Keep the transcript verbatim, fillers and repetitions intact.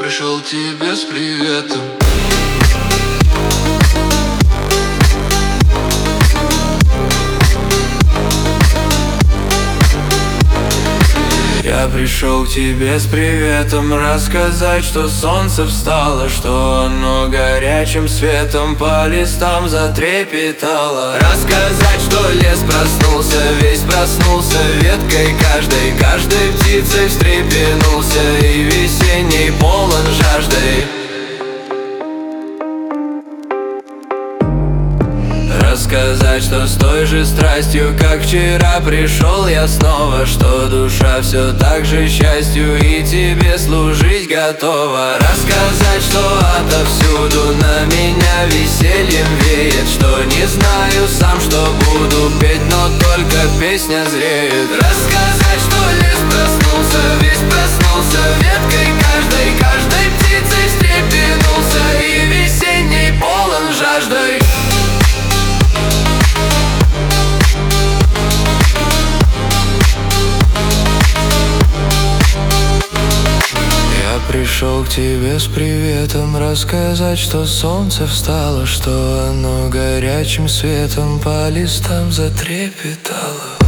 пришел к тебе с приветом. Я пришел к тебе с приветом, рассказать, что солнце встало, что оно горячим светом по листам затрепетало. Рассказать, что лес проснулся, весь проснулся веткой каждой, каждой птицей встрепенулся, и весенний полон жаждой. Рассказать, что с той же страстью, как вчера, пришел я снова, что душа все так же счастью и тебе служить готова. Рассказать, что отовсюду на меня весельем веет, что не знаю сам, что буду петь, но только песня зреет. Рассказать, что лес проснулся, весь проснулся веткой каждой, каждой птицей встрепенулся, и весенний полон жаждой. Пришел к тебе с приветом, рассказать, что солнце встало, что оно горячим светом по листам затрепетало.